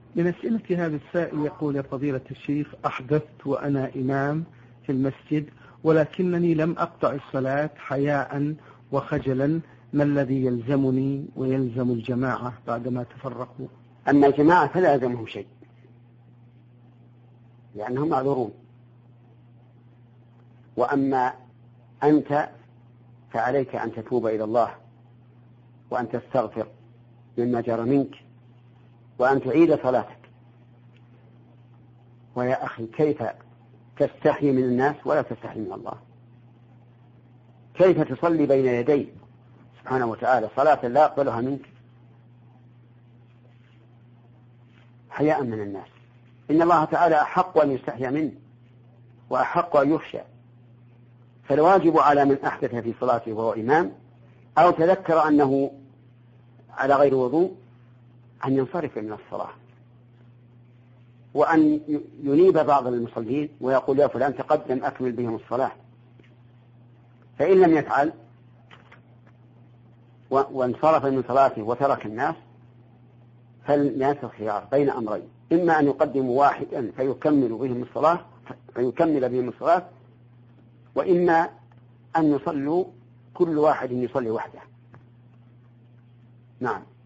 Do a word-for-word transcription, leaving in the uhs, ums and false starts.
من أسئلة هذا السائل يقول: يا فضيلة الشيخ، أحدثت وأنا إمام في المسجد ولكنني لم أقطع الصلاة حياء وخجلا، ما الذي يلزمني ويلزم الجماعة بعدما تفرقوا؟ أما الجماعة فلا يلزمهم شيء لأنهم معذورون، وأما أنت فعليك أن تتوب إلى الله وأن تستغفر مما جرى منك وأن تعيد صلاتك. ويا أخي، كيف تستحي من الناس ولا تستحي من الله؟ كيف تصلي بين يديه سبحانه وتعالى صلاة لا يقبلها منك حياء من الناس؟ إن الله تعالى أحق أن يستحي منه وأحق أن يخشى. فالواجب على من أحدث في صلاته وهو إمام أو تذكر أنه على غير وضوء أن ينصرف من الصلاة، وأن ينيب بعض المصلين ويقول: يا فلان تقدم أكمل بهم الصلاة. فإن لم يفعل وانصرف من صلاته وترك الناس فالناس الخيار بين أمرين: إما أن يقدموا واحدا فيكمل بهم الصلاة فيكمل بهم الصلاة، وإما أن يصلوا كل واحد يصلي وحده. نعم.